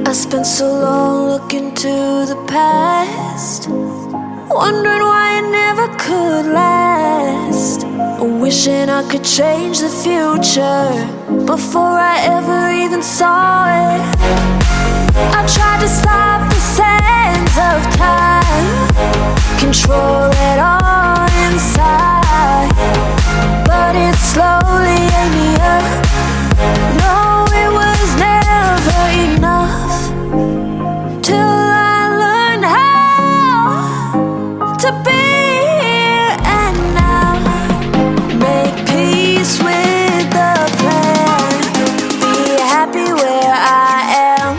I spent so long looking to the past, wondering why it never could last. Wishing I could change the future before I ever even saw it. I tried to stop the sands of time, control it all inside, but it slowly ate me up. No, it was never enough, till I learned how to be here and now. Make peace with the plan, be happy where I am.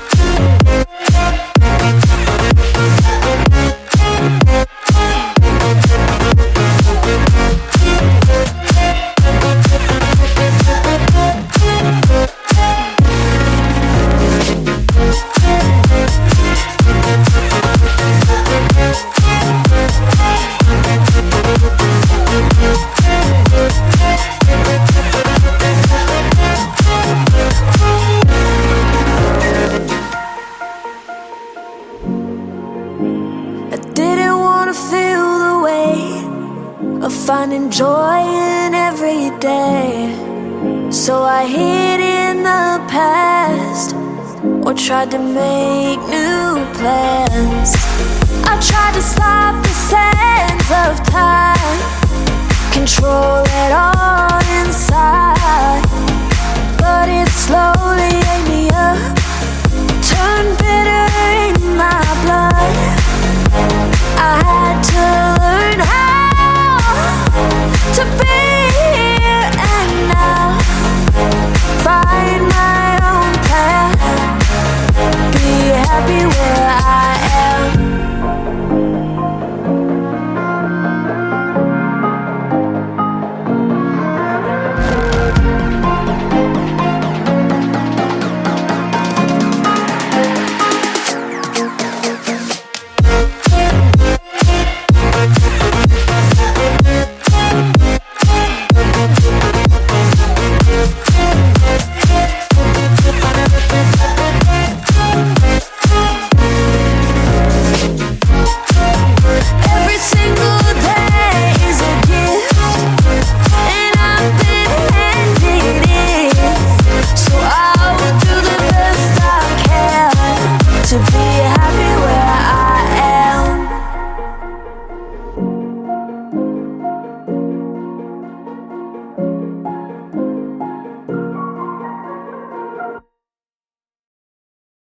I didn't want to feel the weight of finding joy in every day, so I hid in the past or tried to make new plans. I tried to stop the sands of time, control it all inside,